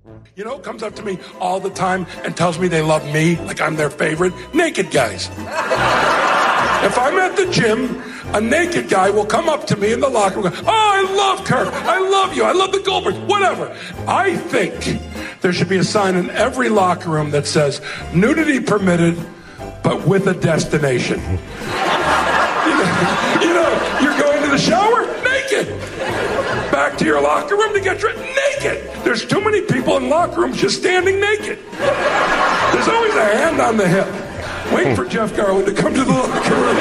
You know, comes up to me all the time and tells me they love me like I'm their favorite? Naked guys. If I'm at the gym, a naked guy will come up to me in the locker room and go, oh, I love Kirk. I love you. I love the Goldbergs. Whatever. I think there should be a sign in every locker room that says, nudity permitted, but with a destination. You know, you're going to the shower naked. Back to your locker room to get dressed naked. There's too many people in locker rooms just standing naked. There's always a hand on the hip. Wait for Jeff Garland to come to the locker room.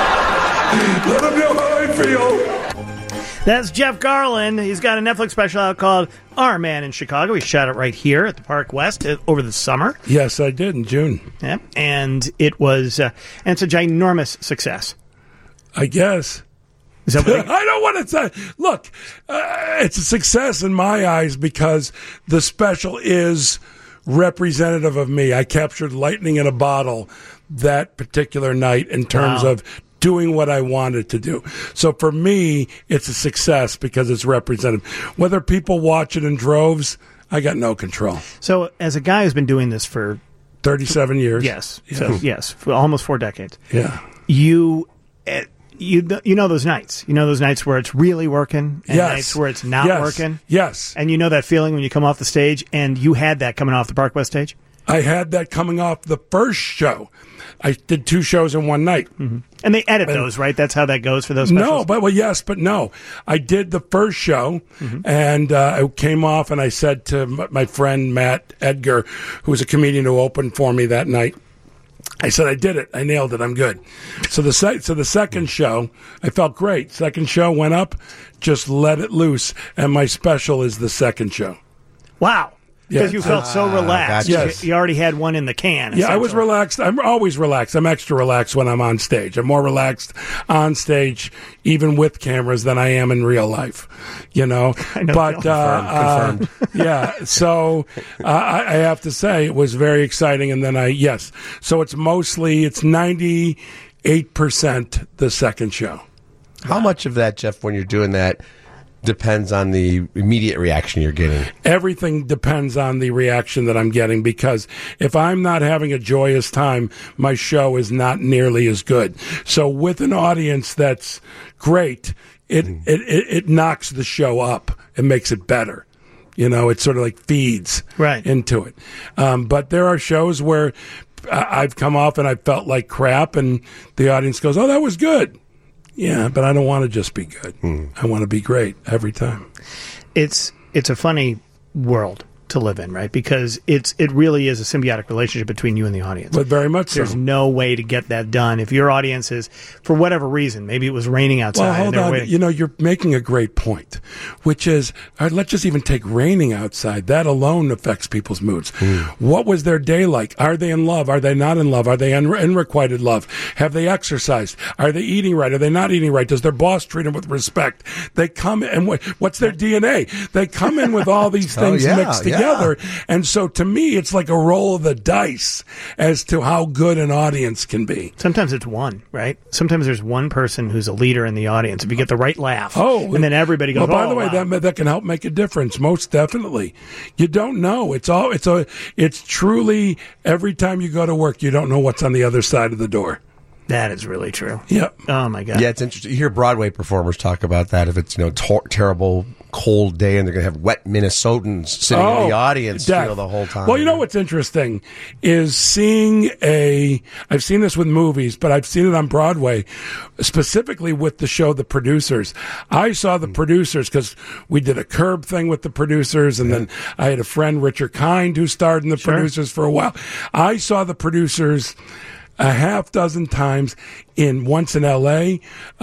Let him know how I feel. That's Jeff Garland. He's got a Netflix special out called Our Man in Chicago. He shot it right here at the Park West over the summer. Yes, I did in June. Yeah, and it was, and it's a ginormous success. I guess. Is that what I don't want to say. Look, it's a success in my eyes because the special is representative of me. I captured lightning in a bottle that particular night in terms of doing what I wanted to do. So for me, it's a success because it's representative. Whether people watch it in droves, I got no control. So as a guy who's been doing this for 37 years. Yes. Yeah. So yes, for almost 4 decades. Yeah. You know those nights. You know those nights where it's really working and nights where it's not working. Yes. And you know that feeling when you come off the stage, and you had that coming off the Park West stage? I had that coming off the first show. I did 2 shows in one night. Mm-hmm. And they edit those, right? That's how that goes for those specials? No, yes, but no. I did the first show, and I came off, and I said to my friend Matt Edgar, who was a comedian who opened for me that night, I said, I did it. I nailed it. I'm good. So the second show, I felt great. Second show went up, just let it loose, and my special is the second show. Wow. Because you felt so relaxed. Gotcha. Yes. You already had one in the can. Yeah, I was relaxed. I'm always relaxed. I'm extra relaxed when I'm on stage. I'm more relaxed on stage, even with cameras, than I am in real life. You know? I know. But, confirmed. yeah, so I have to say it was very exciting. And then so it's 98% the second show. How much of that, Jeff, when you're doing that, depends on the immediate reaction you're getting? Everything depends on the reaction that I'm getting, because if I'm not having a joyous time, my show is not nearly as good. So with an audience that's great, it knocks the show up and makes it better. You know, it sort of like feeds into it. But there are shows where I've come off and I felt like crap, and the audience goes, "Oh, that was good." Yeah, but I don't want to just be good. I want to be great every time. It's a funny world to live in, right? Because it really is a symbiotic relationship between you and the audience. But very much so. There's no way to get that done. If your audience is, for whatever reason, maybe it was raining outside. Well, hold on. You know, you're making a great point, which is, let's just even take raining outside. That alone affects people's moods. What was their day like? Are they in love? Are they not in love? Are they in unrequited love? Have they exercised? Are they eating right? Are they not eating right? Does their boss treat them with respect? They come in, what's their DNA? They come in with all these things mixed together. And so to me, it's like a roll of the dice as to how good an audience can be. Sometimes it's one, right? Sometimes there's one person who's a leader in the audience. If you get the right laugh, and then everybody goes, by the way, that can help make a difference. Most definitely. You don't know. It's truly, every time you go to work, you don't know what's on the other side of the door. That is really true. Yeah. Oh my God. Yeah, it's interesting. You hear Broadway performers talk about that. If it's terrible cold day and they're going to have wet Minnesotans sitting in the audience the whole time. Well, you know what's interesting is I've seen this with movies, but I've seen it on Broadway, specifically with the show The Producers. I saw The Producers because we did a Curb thing with The Producers, and then I had a friend, Richard Kind, who starred in The Producers for a while. I saw The Producers a half dozen times, once in L.A.,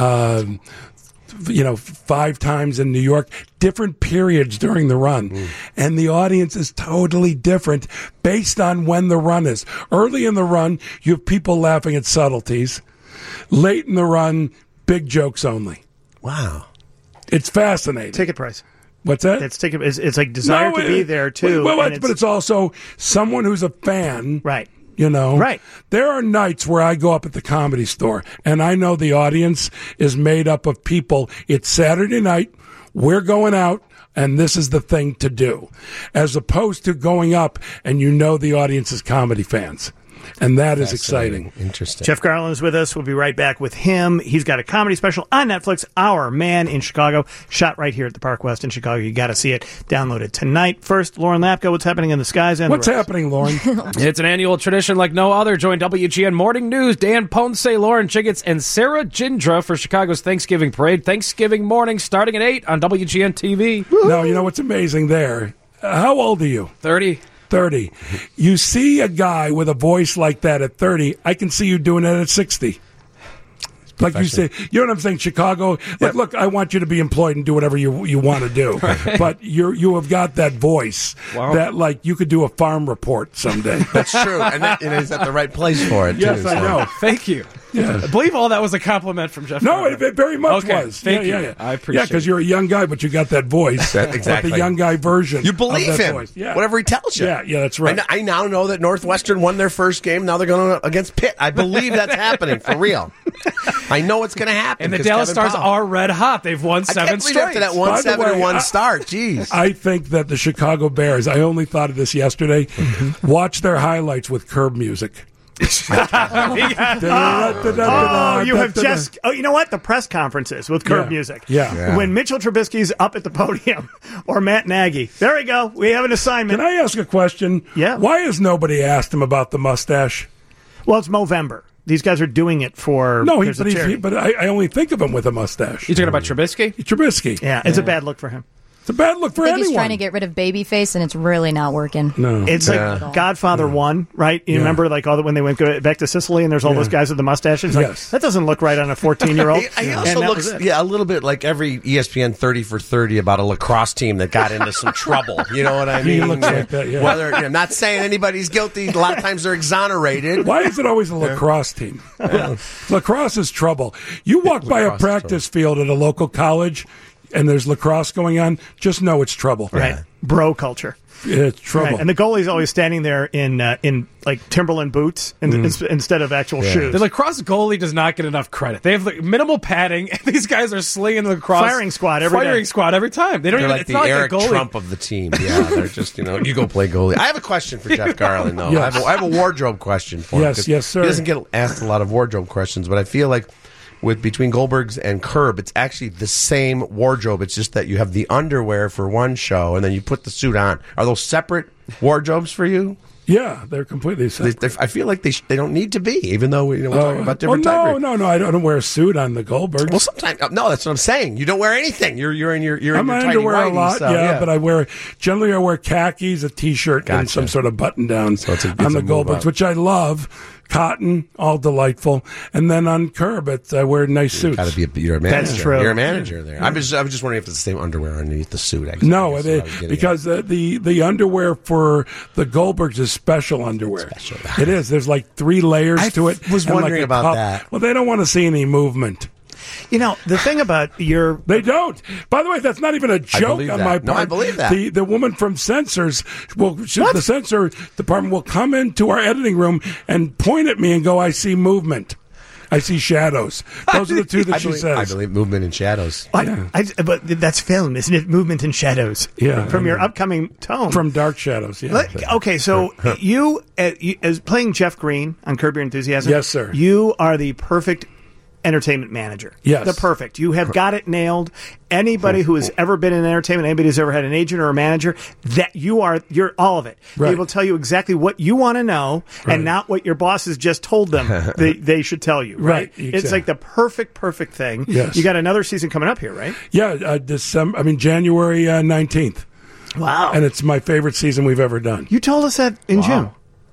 5 times in New York, different periods during the run. And the audience is totally different based on when the run is. Early in the run, you have people laughing at subtleties. Late in the run, big jokes only. Wow. It's fascinating. Ticket price. What's that? It's like desire to be there, too. But it's also someone who's a fan. Right. You know, right. There are nights where I go up at the Comedy Store and I know the audience is made up of people. It's Saturday night. We're going out. And this is the thing to do, as opposed to going up and the audience is comedy fans. And that is exciting. Interesting. Jeff Garlin is with us. We'll be right back with him. He's got a comedy special on Netflix, Our Man in Chicago, shot right here at the Park West in Chicago. You got to see it. Download it tonight. First, Lauren Lapko, what's happening in the skies? And what's happening, Lauren? It's an annual tradition like no other. Join WGN Morning News, Dan Ponce, Lauren Chiggets, and Sarah Gindra for Chicago's Thanksgiving Parade. Thanksgiving morning starting at 8 on WGN TV. Now, you know what's amazing there? How old are you? 30. 30. You see a guy with a voice like that at 30, I can see you doing that at 60. Like you say, you know what I'm saying? Chicago, look, I want you to be employed and do whatever you want to do. Right. But you have got that voice that, like, you could do a farm report someday. That's true. And he's at the right place for it, yes, too. I know. Thank you. Yeah. I believe all that was a compliment from Jeff. No, it very much was. Thank you. Yeah. I appreciate it. Yeah, because you're a young guy, but you got that voice. Exactly. The young guy version. You believe him. Voice. Yeah. Whatever he tells you. Yeah, that's right. I now know that Northwestern won their first game. Now they're going against Pitt. I believe that's happening for real. I know it's going to happen. And the Dallas Stars are red hot. They've won 7 straight. After that 1-7-1 start. Jeez. I think that the Chicago Bears, I only thought of this yesterday, watch their highlights with curb music. You know what? The press conferences with curb music. Yeah. When Mitchell Trubisky's up at the podium or Matt Nagy. There we go. We have an assignment. Can I ask a question? Yeah. Why has nobody asked him about the mustache? Well, it's Movember. These guys are doing it for but I only think of him with a mustache. You talking about Trubisky? Trubisky. Yeah, it's a bad look for him. It's a bad look for anyone. He's trying to get rid of Babyface, and it's really not working. No, it's like Godfather 1, right? You remember, like when they went back to Sicily, and there's all those guys with the mustaches. Like, that doesn't look right on a 14-year-old. He also looks, a little bit like every ESPN 30 for 30 about a lacrosse team that got into some trouble. You know what I mean? He looks like that. Yeah. Whether I'm not saying anybody's guilty. A lot of times they're exonerated. Why is it always a lacrosse team? Lacrosse is trouble. You walk by a practice field at a local college, and there's lacrosse going on, just know it's trouble. Right. Bro culture. It's trouble. Right. And the goalie's always standing there in like Timberland boots instead of actual shoes. The lacrosse goalie does not get enough credit. They have minimal padding, and these guys are slinging the lacrosse firing squad every time. They're like the Eric Trump of the team. Yeah, they're just you go play goalie. I have a question for Jeff Garlin though. Yes. I have a wardrobe question for him. Yes, sir. He doesn't get asked a lot of wardrobe questions, but I feel like between Goldberg's and Curb, it's actually the same wardrobe. It's just that you have the underwear for one show, and then you put the suit on. Are those separate wardrobes for you? Yeah, they're completely separate. I feel like they don't need to be, even though we're talking about different types. No, I don't wear a suit on the Goldbergs. Well, sometimes no, that's what I'm saying. You don't wear anything. You're in your I'm in underwear a lot, but I wear khakis, a t-shirt, and some sort of button down on the Goldbergs, which I love. Cotton, all delightful, and then on Curb, I wear nice suits. You're a manager. That's true. You're a manager there. I was just wondering if it's the same underwear underneath the suit. Actually. No, because the underwear for the Goldbergs is special underwear. It is. There's like 3 layers to it. I was wondering about that. Well, they don't want to see any movement. You know, the thing about They don't. By the way, that's not even a joke on my part. No, I believe that. The woman from Censors, the censor department will come into our editing room and point at me and go, I see movement. I see shadows. Those are the two that she says. I believe movement and shadows. But that's film, isn't it? Movement and shadows. Yeah. From your upcoming tome. From Dark Shadows, yeah. Okay, so you, as playing Jeff Green on Curb Your Enthusiasm. Yes, sir. You are the perfect entertainment manager. Yes. The perfect. You have got it nailed. Anybody who has ever been in entertainment, anybody who's ever had an agent or a manager, you're all of it. Right. They will tell you exactly what you want to know and not what your boss has just told them they should tell you. Right. Exactly. It's like the perfect thing. Yes. You got another season coming up here, right? Yeah, January 19th. Wow. And it's my favorite season we've ever done. You told us that in June.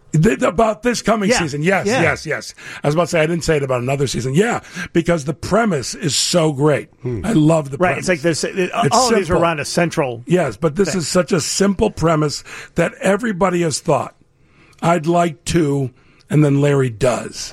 About this coming season. Yes. I was about to say, I didn't say it about another season. Yeah, because the premise is so great. I love the premise. Right, it's like all of these are around a central... Yes, but this is such a simple premise that everybody has thought, I'd like to, and then Larry does.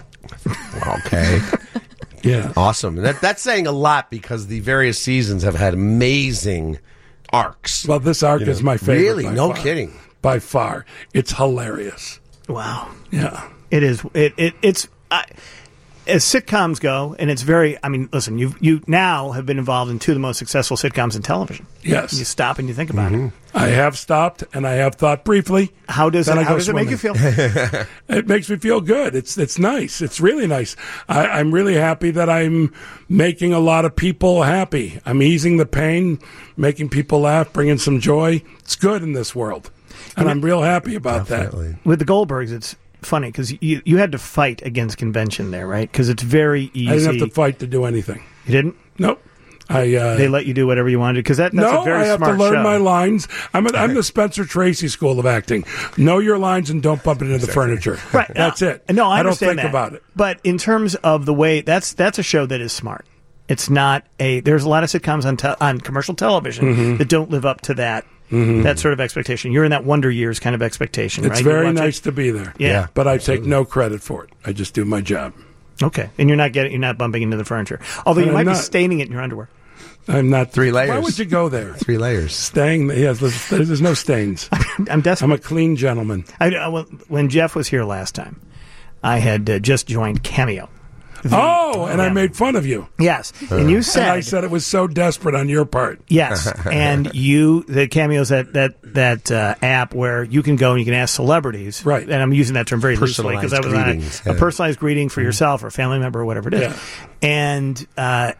Okay. Yeah. Awesome. That's saying a lot because the various seasons have had amazing arcs. Well, this arc is my favorite. Really? No kidding. By far. It's hilarious. Wow. Yeah. It is. It's. as sitcoms go, and it's very, I mean, listen, you now have been involved in two of the most successful sitcoms in television. Yes. You stop and you think about it. I have stopped, and I have thought briefly. How does then I go it make you swimming. feel? It makes me feel good. It's nice. It's really nice. I'm really happy that I'm making a lot of people happy. I'm easing the pain, making people laugh, bringing some joy. It's good in this world, and I'm real happy about Definitely. that. With the Goldbergs, it's funny because you had to fight against convention there, right? Because it's very easy. I didn't have to fight to do anything. You didn't? Nope. They let you do whatever you wanted because that's no, a very I have smart to learn show. my lines. I'm the Spencer Tracy School of Acting. Know your lines and don't bump it into the furniture. Right. That's it. No, I don't understand think that. about it. But in terms of the way, that's a show that is smart. It's not there's a lot of sitcoms on commercial television that don't live up to that sort of expectation. You're in that Wonder Years kind of expectation, right? It's very nice to be there. Yeah. But I take no credit for it. I just do my job. Okay. And you're not bumping into the furniture. Although you I'm might be not. staining it in your underwear. I'm not 3 layers. Why would you go there? 3 layers. Staying, yes, there's no stains. I'm desperate. I'm a clean gentleman. When Jeff was here last time, I had just joined Cameo. And I made fun of you. Yes. And you said... And I said it was so desperate on your part. Yes, and the Cameo's that app where you can go and you can ask celebrities, Right? And I'm using that term very loosely because I was greetings, on a personalized greeting for yourself or a family member or whatever it is. Yeah. And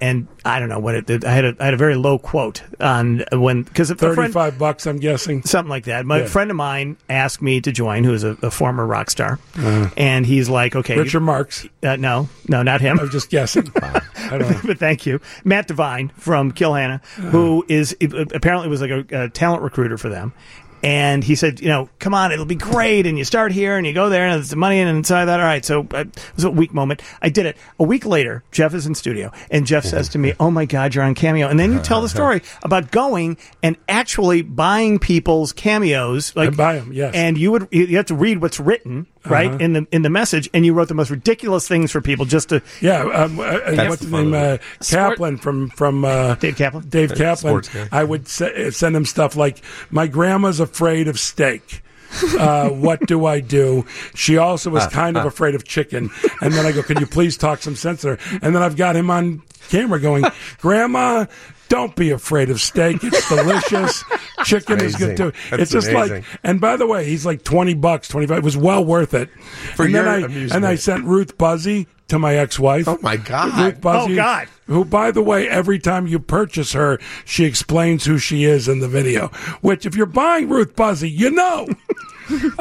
I don't know what it did. I had a very low quote on when because $35, I'm guessing. something like that. My Yeah. friend of mine asked me to join, who is a former rock star, and he's like, okay, Richard Marx. no, not him. I was just guessing. I don't know. But thank you, Matt Devine from Kilhanna, who apparently was like a talent recruiter for them. And he said, come on, it'll be great. And you start here and you go there and it's the money and inside that. All right. So it was a weak moment. I did it. A week later, Jeff is in studio and Jeff says to me, oh my God, you're on Cameo. And then you tell the story about going and actually buying people's cameos. I buy 'em, yes. And you have to read what's written, right, in the message. And you wrote the most ridiculous things for people just to. Yeah. What's his name? Kaplan from Dave Kaplan? Dave Kaplan. Sports guy. I would send him stuff like, my grandma's afraid of steak. What do I do? She also was kind of afraid of chicken. And then I go, can you please talk some sense to her? And then I've got him on camera going, Grandma, don't be afraid of steak. It's delicious. Chicken is good too. That's it's just amazing. like, and by the way, he's like $20, 25. It was well worth it. For your then amusement. And I sent Ruth Buzzy to my ex-wife. Oh, my God. Ruth Buzzy, Oh, God. Who, by the way, every time you purchase her, she explains who she is in the video. Which, if you're buying Ruth Buzzy, you know. In Who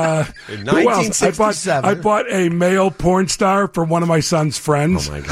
else? 1967. I bought a male porn star for one of my son's friends. Oh, my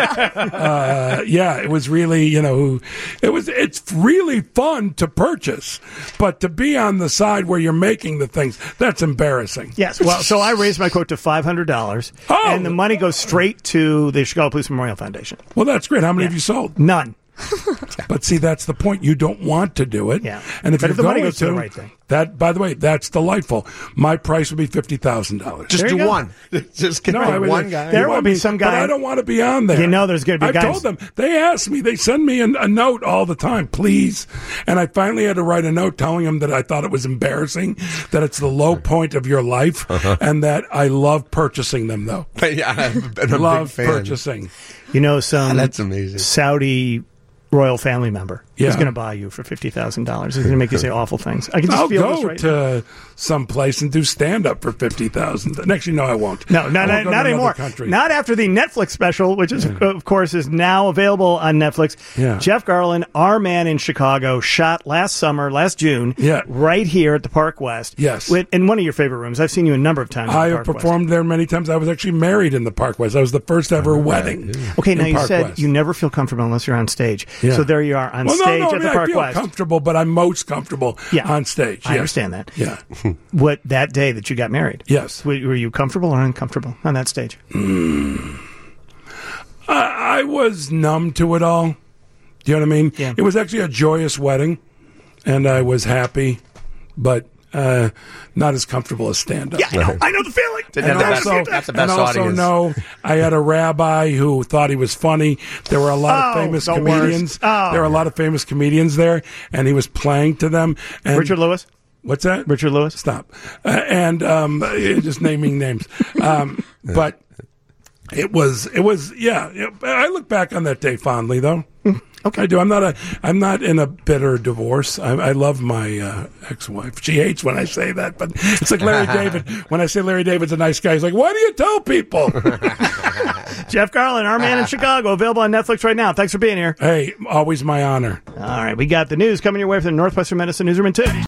God. Yeah, it was really, it's really fun to purchase, but to be on the side where you're making the things, that's embarrassing. Yes. Well, so I raised my quote to $500, Oh! and the money goes straight to the Chicago Police Memorial Foundation. Well, that's great. How many have you sold? None. But see, that's the point. You don't want to do it. Yeah. And if But you're if the money going goes to the right thing. that, by the way, that's delightful. My price would be $50,000. Just There you do go. one. Just get I mean, one guy. There will be some guy- But I don't want to be on there. There's going to be I've guys. told them. They ask me. They send me a note all the time, please. And I finally had to write a note telling them that I thought it was embarrassing, that it's the low point of your life, and that I love purchasing them, though. Yeah, I've been a Love big fan. purchasing. Some That's amazing. Saudi royal family member is Yeah. going to buy you for $50,000. He's going to make you say awful things. I can just I'll feel this go right now. to some place and do stand up for $50,000. Actually, no, I won't. No, I won't go to not another anymore. country. Not after the Netflix special, which is, of course, is now available on Netflix. Yeah. Jeff Garlin, Our Man in Chicago, shot last June, Yeah. right here at the Park West. Yes. In one of your favorite rooms. I've seen you a number of times. I at the have Park performed there many times. I was actually married in the Park West. I was the first ever wedding. West. Okay, now in you Park said West. you never feel comfortable unless you're on stage. Yeah. So there you are on Well, stage no, at the I Park feel West. comfortable, but I'm most comfortable on stage. I Yes. understand that. Yeah. What that day that you got married? Yes. Were you comfortable or uncomfortable on that stage? I was numb to it all. Do you know what I mean? Yeah. It was actually a joyous wedding, and I was happy, but not as comfortable as stand-up. Yeah, I know the feeling. Didn't And have the also, best, not the and best also audience. no, I had a rabbi who thought he was funny. There were a lot of famous the comedians. worst. Oh. There were a lot of famous comedians there, and he was playing to them. And Richard Lewis? What's that? Richard Lewis? Stop. And just naming names. But It was. Yeah. I look back on that day fondly, though. Okay. I do. I'm not in a bitter divorce. I love my ex-wife. She hates when I say that, but it's like Larry David. When I say Larry David's a nice guy, he's like, "Why do you tell people?" Jeff Garlin, Our Man in Chicago, available on Netflix right now. Thanks for being here. Hey, always my honor. All right, we got the news coming your way from the Northwestern Medicine Newsroom in 2.